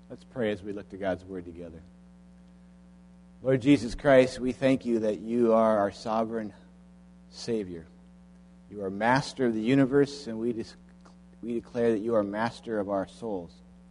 Let's pray as we look to God's Word together. Lord Jesus Christ, we thank you that you are our sovereign Savior. You are master of the universe, and we declare that you are master of our souls.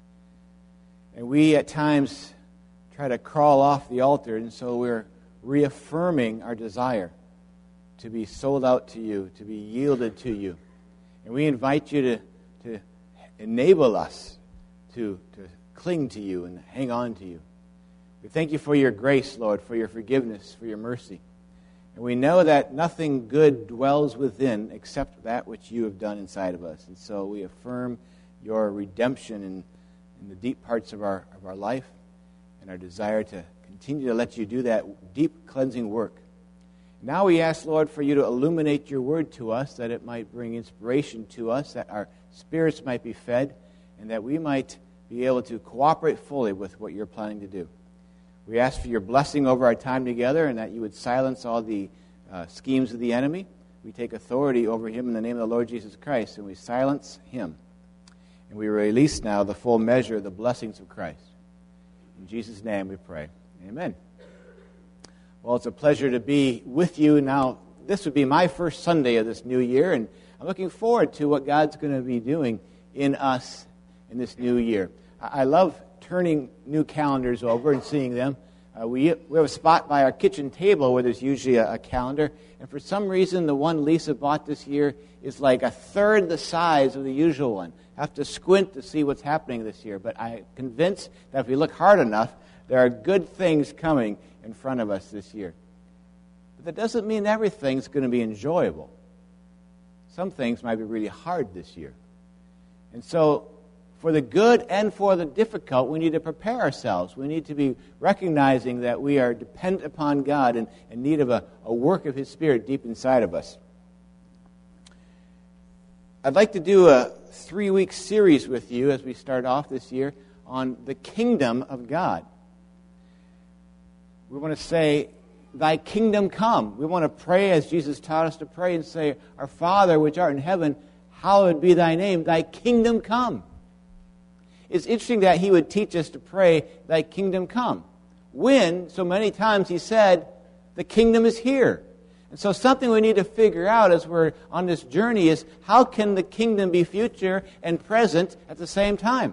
And we at times try to crawl off the altar, and so we're reaffirming our desire to be sold out to you, to be yielded to you. And we invite you to enable us to cling to you and hang on to you. We thank you for your grace, Lord, for your forgiveness, for your mercy. And we know that nothing good dwells within except that which you have done inside of us. And so we affirm your redemption in the deep parts of our life and our desire to continue to let you do that deep cleansing work. Now we ask, Lord, for you to illuminate your word to us, that it might bring inspiration to us, that our spirits might be fed, and that we might be able to cooperate fully with what you're planning to do. We ask for your blessing over our time together, and that you would silence all the schemes of the enemy. We take authority over him in the name of the Lord Jesus Christ, and we silence him. And we release now the full measure of the blessings of Christ. In Jesus' name we pray. Amen. Well, it's a pleasure to be with you. Now, this would be my first Sunday of this new year, and I'm looking forward to what God's going to be doing in us in this new year. I love turning new calendars over and seeing them. We have a spot by our kitchen table where there's usually a calendar, and for some reason the one Lisa bought this year is like a third the size of the usual one. I have to squint to see what's happening this year, but I'm convinced that if we look hard enough, there are good things coming in front of us this year. But that doesn't mean everything's going to be enjoyable. Some things might be really hard this year. And so, for the good and for the difficult, we need to prepare ourselves. We need to be recognizing that we are dependent upon God and in need of a work of His Spirit deep inside of us. I'd like to do a 3-week series with you as we start off this year on the kingdom of God. We want to say, thy kingdom come. We want to pray as Jesus taught us to pray and say, our Father which art in heaven, hallowed be thy name, thy kingdom come. It's interesting that he would teach us to pray, thy kingdom come, when so many times he said, the kingdom is here. And so something we need to figure out as we're on this journey is, how can the kingdom be future and present at the same time?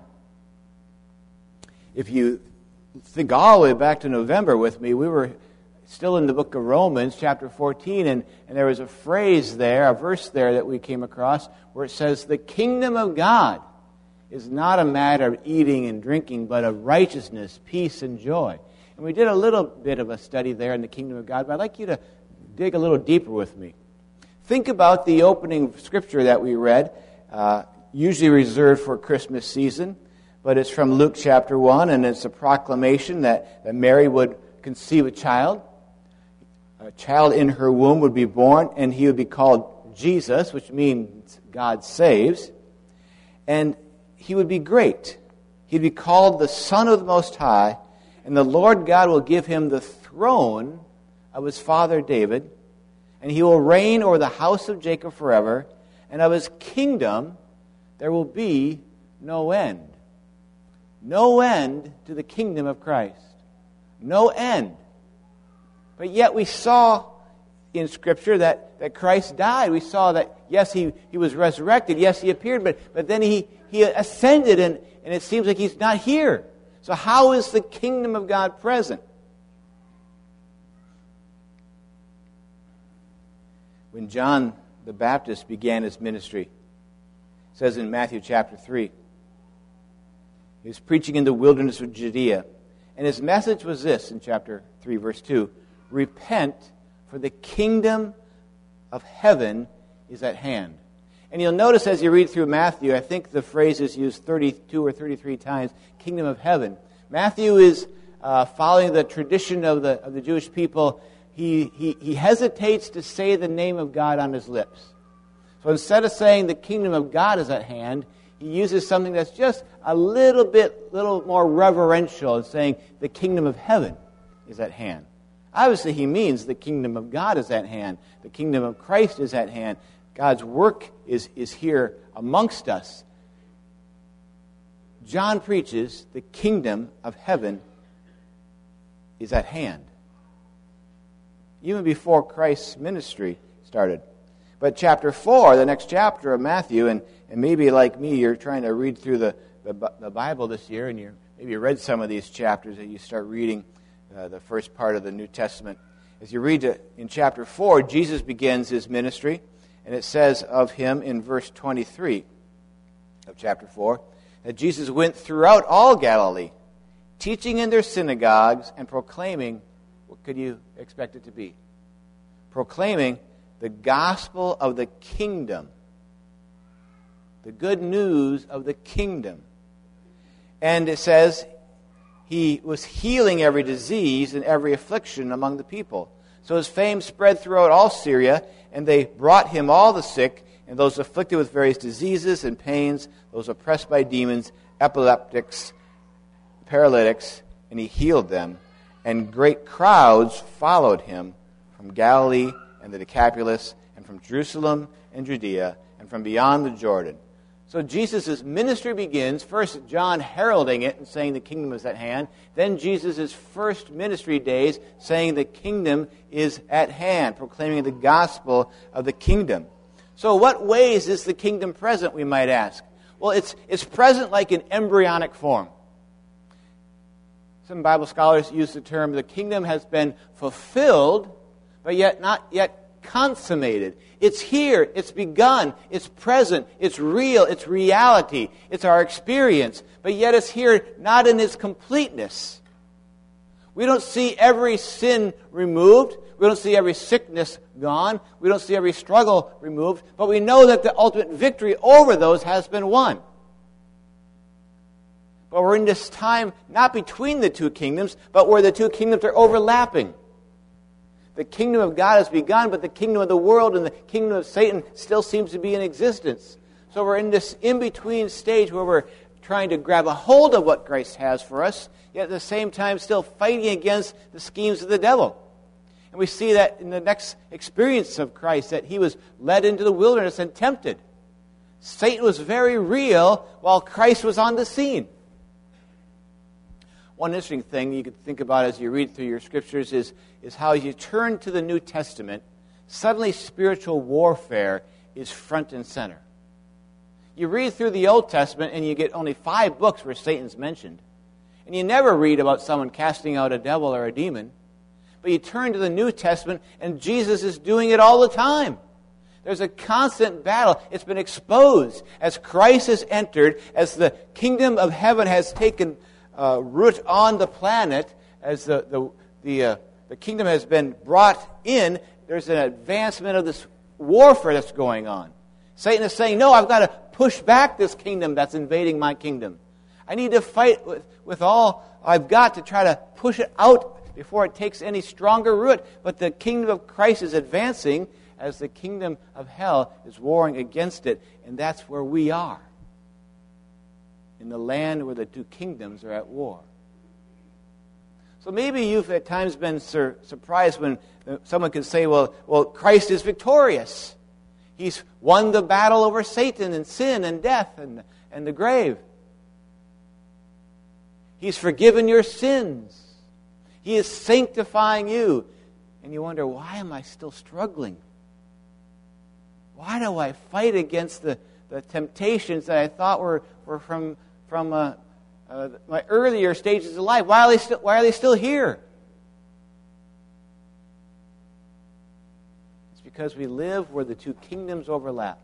If you think all the way back to November with me, we were still in the book of Romans, chapter 14, and there was a phrase there, a verse there that we came across, where it says, the kingdom of God is not a matter of eating and drinking, but of righteousness, peace, and joy. And we did a little bit of a study there in the kingdom of God, but I'd like you to dig a little deeper with me. Think about the opening scripture that we read, usually reserved for Christmas season, but it's from Luke chapter 1, and it's a proclamation that Mary would conceive a child. A child in her womb would be born, and he would be called Jesus, which means God saves. And he would be great. He'd be called the Son of the Most High, and the Lord God will give him the throne of his father David, and he will reign over the house of Jacob forever, and of his kingdom there will be no end. No end to the kingdom of Christ. No end. But yet we saw in Scripture that Christ died. We saw that, yes, he was resurrected. Yes, he appeared, but then he ascended, and it seems like he's not here. So how is the kingdom of God present? When John the Baptist began his ministry, it says in Matthew chapter 3, he was preaching in the wilderness of Judea. And his message was this in chapter 3, verse 2. Repent, for the kingdom of heaven is at hand. And you'll notice as you read through Matthew, I think the phrase is used 32 or 33 times, kingdom of heaven. Matthew is following the tradition of the Jewish people. He hesitates to say the name of God on his lips. So instead of saying the kingdom of God is at hand, he uses something that's just a little more reverential in saying the kingdom of heaven is at hand. Obviously, he means the kingdom of God is at hand. The kingdom of Christ is at hand. God's work is here amongst us. John preaches the kingdom of heaven is at hand. Even before Christ's ministry started. But chapter 4, the next chapter of Matthew, and maybe like me, you're trying to read through the Bible this year, and maybe you read some of these chapters, and you start reading the first part of the New Testament. As you read in chapter 4, Jesus begins his ministry, and it says of him in verse 23 of chapter 4, that Jesus went throughout all Galilee, teaching in their synagogues and proclaiming, what could you expect it to be? Proclaiming the gospel of the kingdom. The good news of the kingdom. And it says he was healing every disease and every affliction among the people. So his fame spread throughout all Syria, and they brought him all the sick, and those afflicted with various diseases and pains, those oppressed by demons, epileptics, paralytics, and he healed them. And great crowds followed him from Galilee and the Decapolis, and from Jerusalem and Judea, and from beyond the Jordan. So Jesus' ministry begins, first John heralding it and saying the kingdom is at hand. Then Jesus' first ministry days saying the kingdom is at hand, proclaiming the gospel of the kingdom. So what ways is the kingdom present, we might ask? Well, it's present like in embryonic form. Some Bible scholars use the term, the kingdom has been fulfilled, but yet not yet consummated. It's here, it's begun, it's present, it's real, it's reality, it's our experience, but yet it's here not in its completeness. We don't see every sin removed, we don't see every sickness gone, we don't see every struggle removed, but we know that the ultimate victory over those has been won. But we're in this time not between the two kingdoms, but where the two kingdoms are overlapping. The kingdom of God has begun, but the kingdom of the world and the kingdom of Satan still seems to be in existence. So we're in this in-between stage where we're trying to grab a hold of what Christ has for us, yet at the same time still fighting against the schemes of the devil. And we see that in the next experience of Christ, that he was led into the wilderness and tempted. Satan was very real while Christ was on the scene. One interesting thing you could think about as you read through your scriptures is how as you turn to the New Testament, suddenly spiritual warfare is front and center. You read through the Old Testament and you get only 5 books where Satan's mentioned. And you never read about someone casting out a devil or a demon. But you turn to the New Testament and Jesus is doing it all the time. There's a constant battle. It's been exposed as Christ has entered, as the kingdom of heaven has taken root on the planet, as the kingdom has been brought in. There's an advancement of this warfare that's going on. Satan is saying, no, I've got to push back this kingdom that's invading my kingdom. I need to fight with all I've got to try to push it out before it takes any stronger root. But the kingdom of Christ is advancing as the kingdom of hell is warring against it. And that's where we are, in the land where the two kingdoms are at war. So maybe you've at times been surprised when someone can say, well, Christ is victorious. He's won the battle over Satan and sin and death and the grave. He's forgiven your sins. He is sanctifying you. And you wonder, why am I still struggling? Why do I fight against the temptations that I thought were from my earlier stages of life? Why are they still here? It's because we live where the two kingdoms overlap.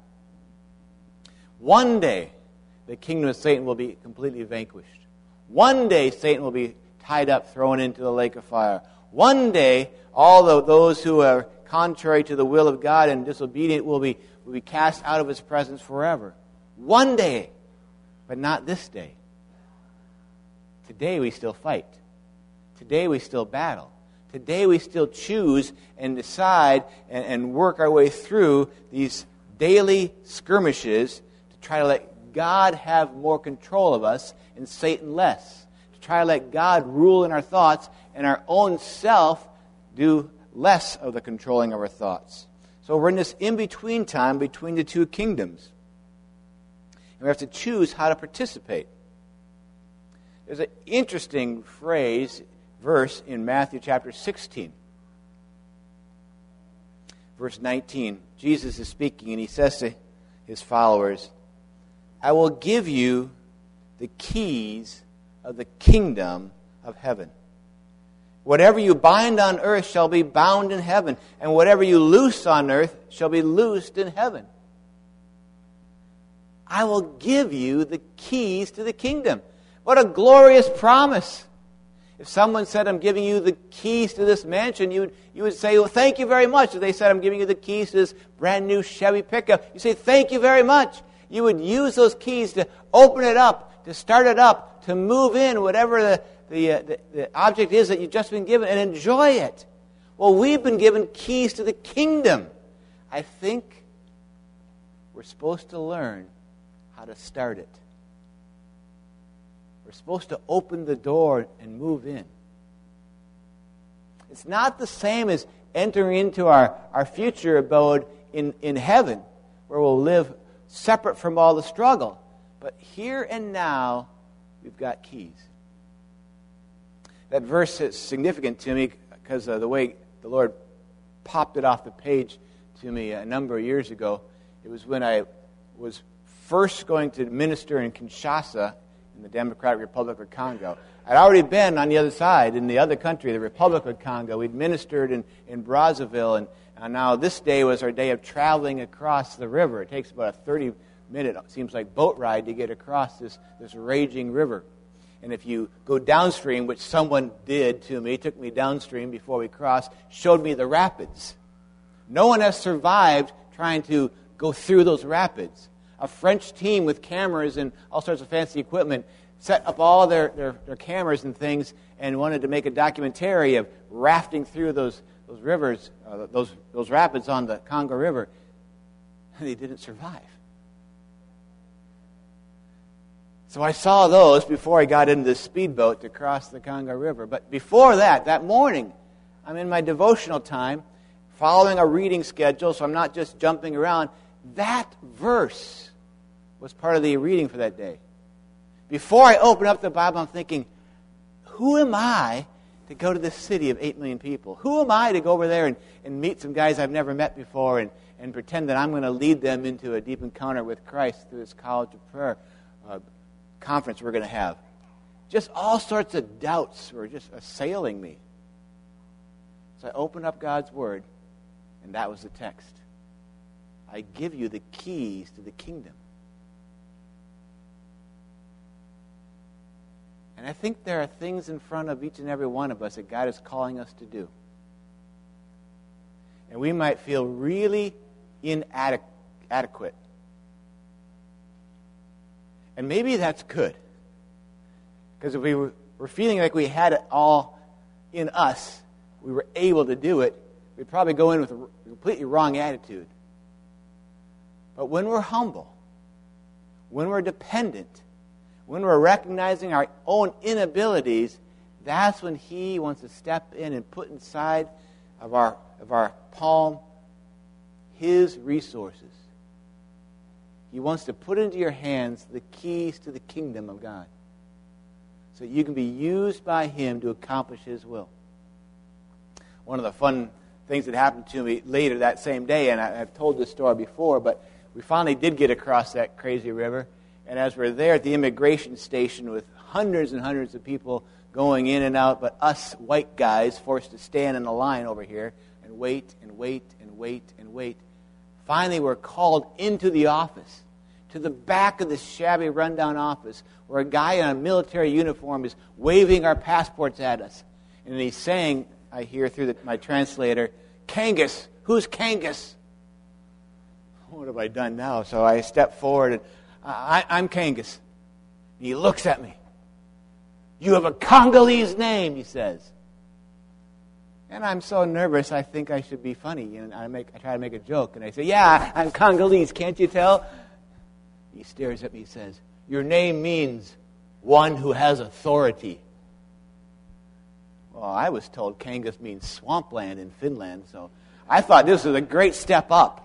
One day, the kingdom of Satan will be completely vanquished. One day, Satan will be tied up, thrown into the lake of fire. One day, all those who are contrary to the will of God and disobedient will be cast out of his presence forever. One day, but not this day. Today we still fight. Today we still battle. Today we still choose and decide and work our way through these daily skirmishes to try to let God have more control of us and Satan less. To try to let God rule in our thoughts and our own self do less of the controlling of our thoughts. So we're in this in-between time between the two kingdoms. And we have to choose how to participate. There's an interesting verse in Matthew chapter 16. Verse 19, Jesus is speaking, and he says to his followers, I will give you the keys of the kingdom of heaven. Whatever you bind on earth shall be bound in heaven, and whatever you loose on earth shall be loosed in heaven. I will give you the keys to the kingdom. What a glorious promise. If someone said, I'm giving you the keys to this mansion, you would say, well, thank you very much. If they said, I'm giving you the keys to this brand new Chevy pickup, you say, thank you very much. You would use those keys to open it up, to start it up, to move in whatever the object is that you've just been given, and enjoy it. Well, we've been given keys to the kingdom. I think we're supposed to learn how to start it. We're supposed to open the door and move in. It's not the same as entering into our future abode in heaven, where we'll live separate from all the struggle. But here and now, we've got keys. That verse is significant to me because of the way the Lord popped it off the page to me a number of years ago. It was when I was first going to minister in Kinshasa, in the Democratic Republic of Congo. I'd already been on the other side, in the other country, the Republic of Congo. We'd ministered in Brazzaville, and now this day was our day of traveling across the river. It takes about a 30-minute, it seems like, boat ride to get across this raging river. And if you go downstream, which someone did to me, took me downstream before we crossed, showed me the rapids. No one has survived trying to go through those rapids. A French team with cameras and all sorts of fancy equipment set up all their cameras and things and wanted to make a documentary of rafting through those rivers, those rapids on the Congo River. And they didn't survive. So I saw those before I got into the speedboat to cross the Congo River. But before that morning, I'm in my devotional time, following a reading schedule, so I'm not just jumping around. That verse was part of the reading for that day. Before I open up the Bible, I'm thinking, who am I to go to this city of 8 million people? Who am I to go over there and meet some guys I've never met before and pretend that I'm going to lead them into a deep encounter with Christ through this College of Prayer conference we're going to have? Just all sorts of doubts were just assailing me. So I opened up God's Word, and that was the text. I give you the keys to the kingdom. And I think there are things in front of each and every one of us that God is calling us to do. And we might feel really inadequate. And maybe that's good. Because if we were feeling like we had it all in us, we were able to do it, we'd probably go in with a completely wrong attitude. But when we're humble, when we're dependent, when we're recognizing our own inabilities, that's when He wants to step in and put inside of our palm His resources. He wants to put into your hands the keys to the kingdom of God, so that you can be used by Him to accomplish His will. One of the fun things that happened to me later that same day, and I've told this story before, but we finally did get across that crazy river. And as we're there at the immigration station with hundreds and hundreds of people going in and out, but us white guys forced to stand in a line over here and wait and wait and wait and wait. Finally, we're called into the office, to the back of this shabby, rundown office, where a guy in a military uniform is waving our passports at us. And he's saying, I hear through my translator, Kangas, who's Kangas? What have I done now? So I step forward and I'm Kangas. He looks at me. You have a Congolese name, he says. And I'm so nervous, I think I should be funny. And I try to make a joke. And I say, yeah, I'm Congolese, can't you tell? He stares at me and says, your name means one who has authority. Well, I was told Kangas means swampland in Finland, so I thought this was a great step up.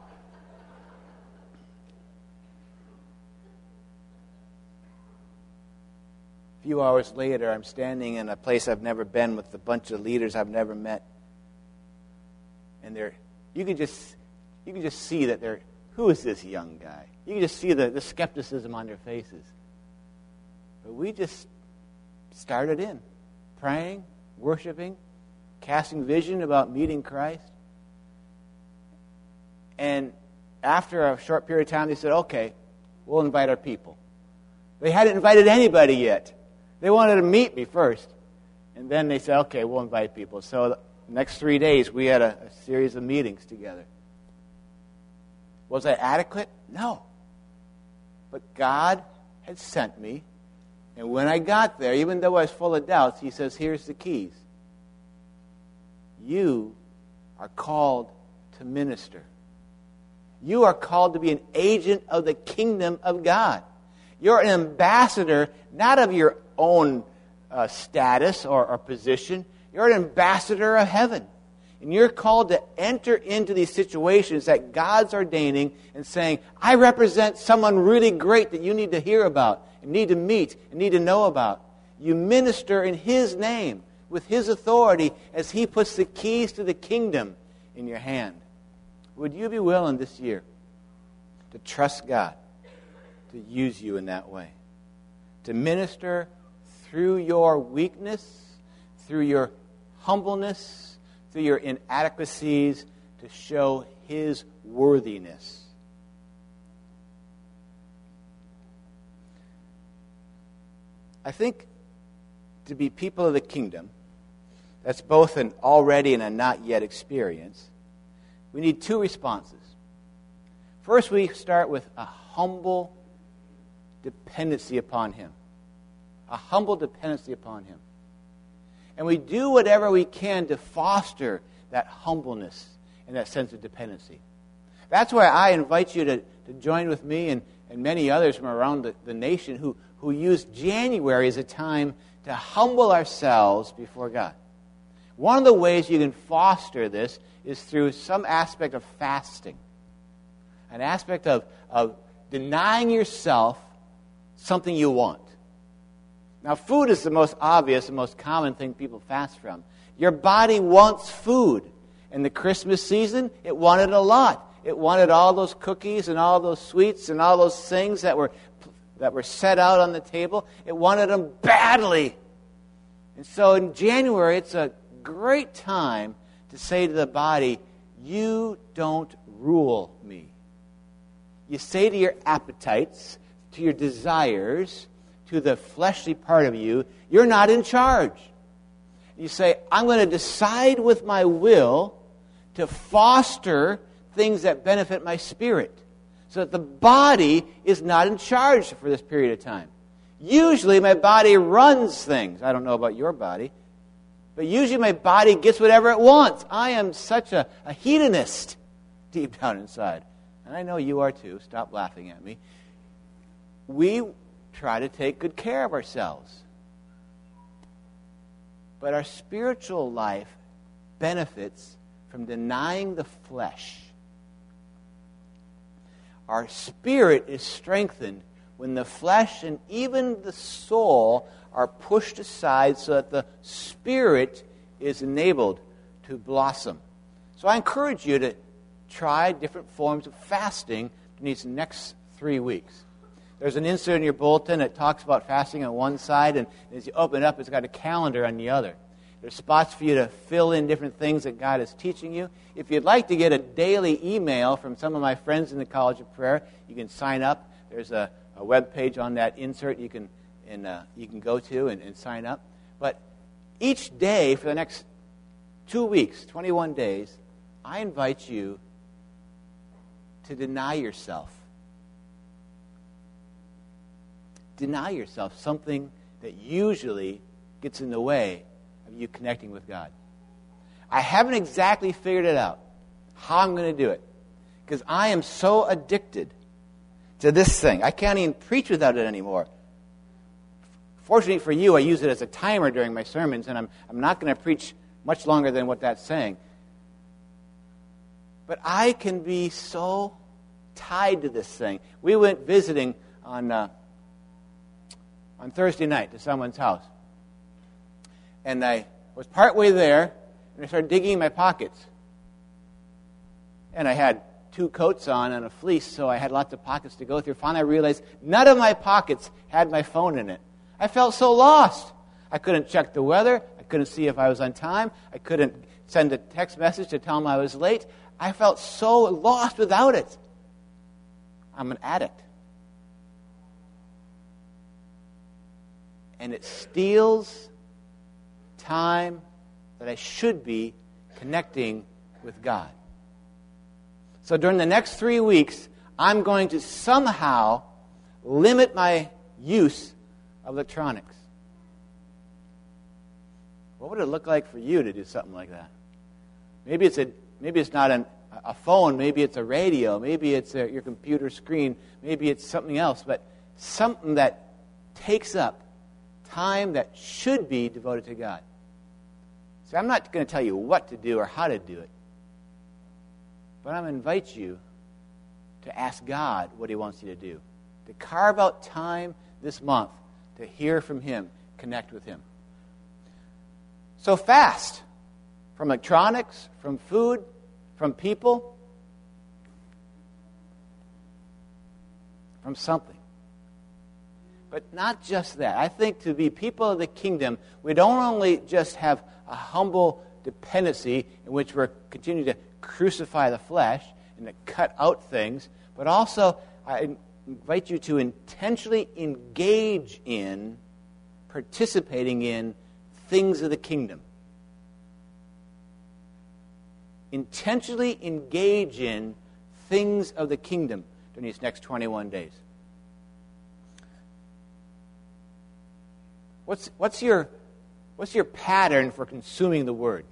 few hours later, I'm standing in a place I've never been with a bunch of leaders I've never met. And you can just see that who is this young guy? You can just see the skepticism on their faces. But we just started in, praying, worshiping, casting vision about meeting Christ. And after a short period of time, they said, okay, we'll invite our people. They hadn't invited anybody yet. They wanted to meet me first. And then they said, okay, we'll invite people. So the next 3 days, we had a series of meetings together. Was I adequate? No. But God had sent me. And when I got there, even though I was full of doubts, He says, here's the keys. You are called to minister. You are called to be an agent of the kingdom of God. You're an ambassador, not of your own status or position. You're an ambassador of heaven. And you're called to enter into these situations that God's ordaining and saying, I represent someone really great that you need to hear about and need to meet and need to know about. You minister in His name with His authority as He puts the keys to the kingdom in your hand. Would you be willing this year to trust God to use you in that way? To minister through your weakness, through your humbleness, through your inadequacies, to show His worthiness. I think to be people of the kingdom, that's both an already and a not yet experience, we need two responses. First, we start with a humble dependency upon Him. A humble dependency upon Him. And we do whatever we can to foster that humbleness and that sense of dependency. That's why I invite you to join with me and many others from around the nation who use January as a time to humble ourselves before God. One of the ways you can foster this is through some aspect of fasting. An aspect of denying yourself something you want. Now, food is the most obvious and most common thing people fast from. Your body wants food. In the Christmas season, it wanted a lot. It wanted all those cookies and all those sweets and all those things that were set out on the table. It wanted them badly. And so in January, it's a great time to say to the body, you don't rule me. You say to your appetites, to your desires, to the fleshly part of you, you're not in charge. You say, I'm going to decide with my will to foster things that benefit my spirit, so that the body is not in charge for this period of time. Usually my body runs things. I don't know about your body, but usually my body gets whatever it wants. I am such a hedonist deep down inside. And I know you are too. Stop laughing at me. We try to take good care of ourselves. But our spiritual life benefits from denying the flesh. Our spirit is strengthened when the flesh and even the soul are pushed aside so that the spirit is enabled to blossom. So I encourage you to try different forms of fasting in these next 3 weeks. There's an insert in your bulletin that talks about fasting on one side, and as you open it up, it's got a calendar on the other. There's spots for you to fill in different things that God is teaching you. If you'd like to get a daily email from some of my friends in the College of Prayer, you can sign up. There's a web page on that insert you can go to and sign up. But each day for the next 2 weeks, 21 days, I invite you to deny yourself. Deny yourself something that usually gets in the way of you connecting with God. I haven't exactly figured it out, how I'm going to do it, because I am so addicted to this thing. I can't even preach without it anymore. Fortunately for you, I use it as a timer during my sermons, and I'm not going to preach much longer than what that's saying. But I can be so tied to this thing. We went visiting on on Thursday night to someone's house. And I was partway there, and I started digging in my pockets. And I had 2 coats on and a fleece, so I had lots of pockets to go through. Finally, I realized none of my pockets had my phone in it. I felt so lost. I couldn't check the weather. I couldn't see if I was on time. I couldn't send a text message to tell them I was late. I felt so lost without it. I'm an addict. And it steals time that I should be connecting with God. So during the next 3 weeks, I'm going to somehow limit my use of electronics. What would it look like for you to do something like that? Maybe it's not a phone. Maybe it's a radio. Maybe it's your computer screen. Maybe it's something else. But something that takes up time that should be devoted to God. See, I'm not going to tell you what to do or how to do it. But I'm going to invite you to ask God what He wants you to do. To carve out time this month to hear from Him, connect with Him. So fast from electronics, from food, from people, from something. But not just that. I think to be people of the kingdom, we don't only just have a humble dependency in which we're continuing to crucify the flesh and to cut out things, but also I invite you to intentionally engage in, participating in things of the kingdom. Intentionally engage in things of the kingdom during these next 21 days. What's your pattern for consuming the Word?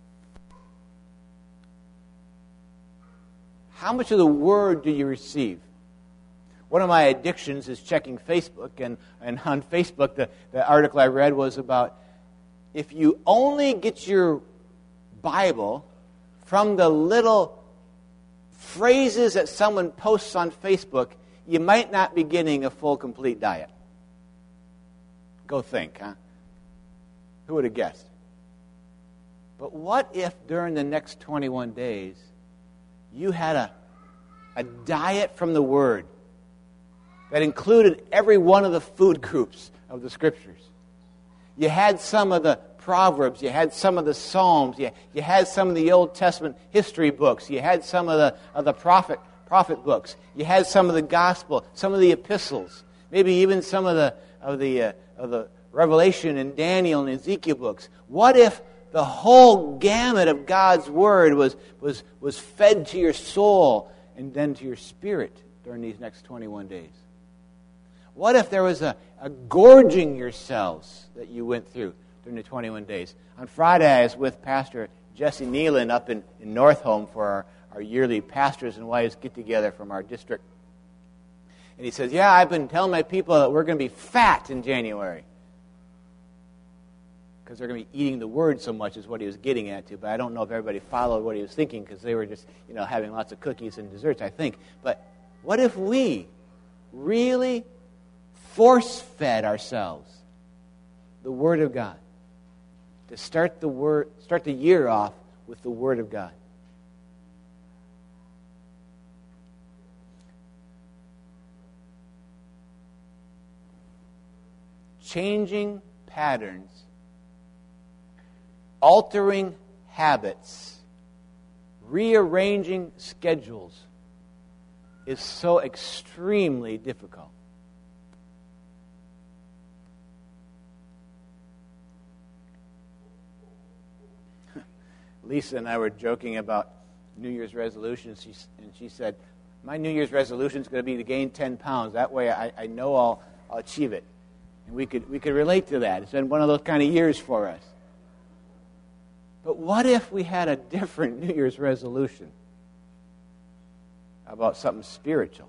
How much of the Word do you receive? One of my addictions is checking Facebook, and on Facebook, the article I read was about if you only get your Bible from the little phrases that someone posts on Facebook, you might not be getting a full, complete diet. Go think, huh? Who would have guessed? But what if during the next 21 days you had a diet from the Word that included every one of the food groups of the Scriptures? You had some of the Proverbs, you had some of the Psalms, you had some of the Old Testament history books, you had some of the prophet books, you had some of the Gospel, some of the epistles, maybe even some of the Revelation and Daniel and Ezekiel books. What if the whole gamut of God's Word was fed to your soul and then to your spirit during these next 21 days? What if there was a gorging yourselves that you went through during the 21 days? On Friday, I was with Pastor Jesse Nealon up in North Home for our yearly pastors and wives get-together from our district. And he says, yeah, I've been telling my people that we're going to be fat in January. Because they're going to be eating the Word so much is what he was getting at to. But I don't know if everybody followed what he was thinking because they were just, having lots of cookies and desserts, I think. But what if we really force-fed ourselves the Word of God? To start the year off with the Word of God. Changing patterns, altering habits, rearranging schedules is so extremely difficult. Lisa and I were joking about New Year's resolutions, and she said, my New Year's resolution is going to be to gain 10 pounds. That way I know I'll achieve it. And we could relate to that. It's been one of those kind of years for us. But what if we had a different New Year's resolution about something spiritual?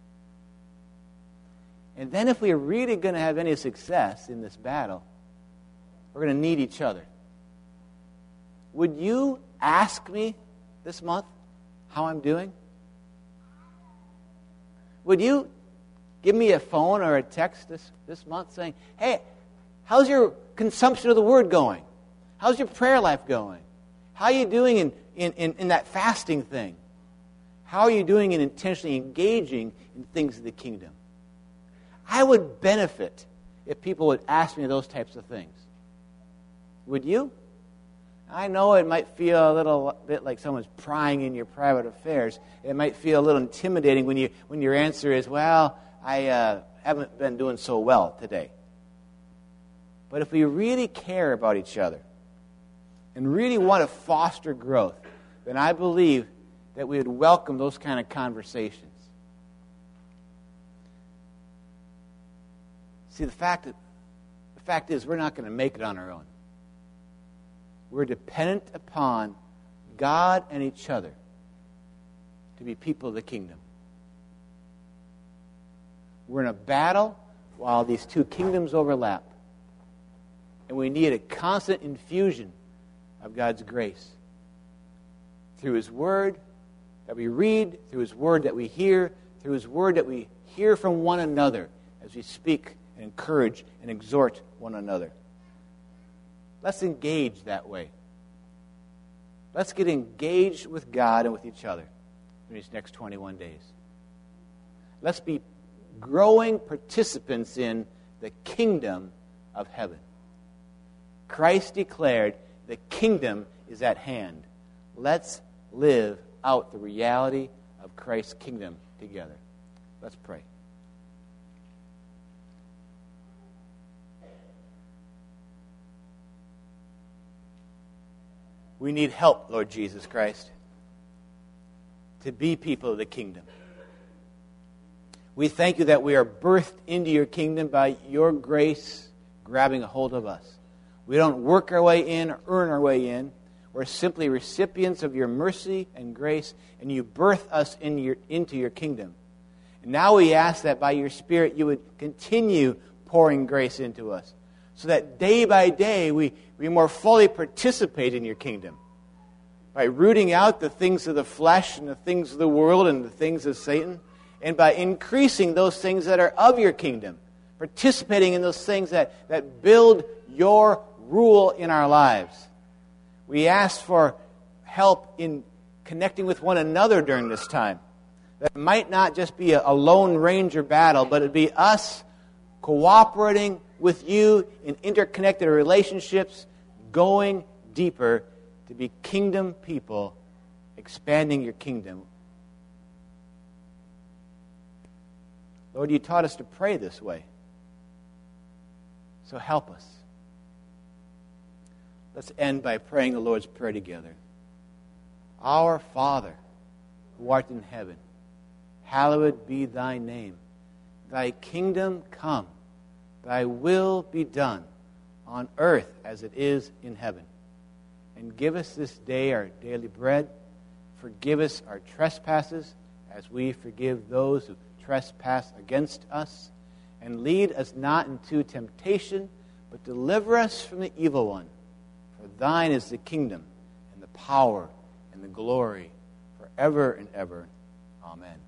And then if we're really going to have any success in this battle, we're going to need each other. Would you ask me this month how I'm doing? Would you give me a phone or a text this month saying, hey, how's your consumption of the Word going? How's your prayer life going? How are you doing in that fasting thing? How are you doing in intentionally engaging in things of the kingdom? I would benefit if people would ask me those types of things. Would you? I know it might feel a little bit like someone's prying in your private affairs. It might feel a little intimidating when your answer is, well, I haven't been doing so well today. But if we really care about each other and really want to foster growth, then I believe that we would welcome those kind of conversations. See, the fact is we're not going to make it on our own. We're dependent upon God and each other to be people of the kingdom. We're in a battle while these two kingdoms overlap. And we need a constant infusion of God's grace through His Word that we read, through His Word that we hear, through His Word that we hear from one another as we speak and encourage and exhort one another. Let's engage that way. Let's get engaged with God and with each other in these next 21 days. Let's be growing participants in the kingdom of heaven. Christ declared the kingdom is at hand. Let's live out the reality of Christ's kingdom together. Let's pray. We need help, Lord Jesus Christ, to be people of the kingdom. We thank you that we are birthed into your kingdom by your grace grabbing a hold of us. We don't work our way in or earn our way in. We're simply recipients of your mercy and grace, and you birth us into your kingdom. And now we ask that by your Spirit you would continue pouring grace into us, so that day by day we more fully participate in your kingdom by rooting out the things of the flesh and the things of the world and the things of Satan, and by increasing those things that are of your kingdom, participating in those things that build your rule in our lives. We ask for help in connecting with one another during this time. That it might not just be a Lone Ranger battle, but it'd be us cooperating with you in interconnected relationships, going deeper to be kingdom people, expanding your kingdom. Lord, you taught us to pray this way. So help us. Let's end by praying the Lord's Prayer together. Our Father, who art in heaven, hallowed be thy name. Thy kingdom come. Thy will be done on earth as it is in heaven. And give us this day our daily bread. Forgive us our trespasses as we forgive those who trespass against us. And lead us not into temptation, but deliver us from the evil one. For thine is the kingdom and the power and the glory forever and ever. Amen.